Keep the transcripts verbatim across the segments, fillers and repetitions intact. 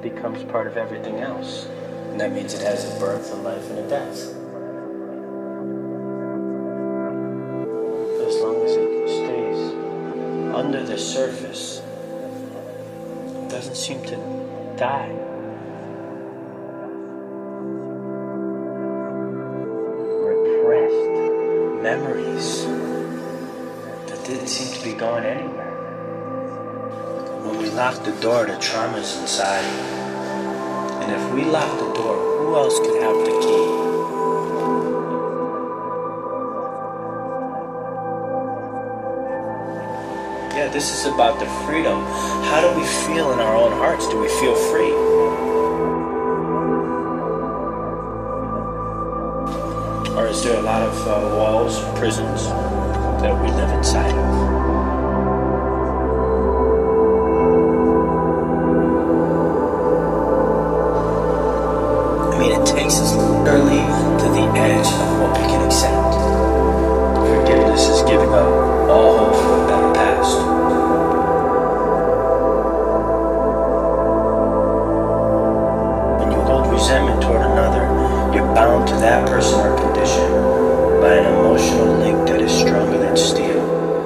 becomes part of everything else. And that means it has a birth, a life, and a death. As long as it stays under the surface, it doesn't seem to die. Repressed memories that didn't seem to be going anywhere. When we lock the door, the trauma's inside. And if we lock the door, who else could have the key? Yeah, this is about the freedom. How do we feel in our own hearts? Do we feel free? Or is there a lot of uh, walls, prisons that we live inside of? I mean, it takes us literally to the edge of what we can accept. Forgiveness is giving up all hope for a better past. When you hold resentment toward another, you're bound to that person or condition by an emotional link that is stronger than steel.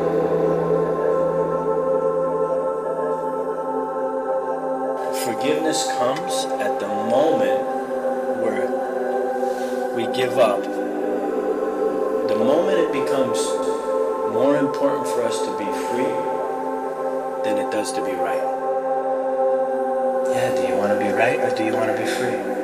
Forgiveness comes at the moment where we give up. The moment it becomes more important for us to be free than it does to be right. Yeah, do you want to be right or do you want to be free?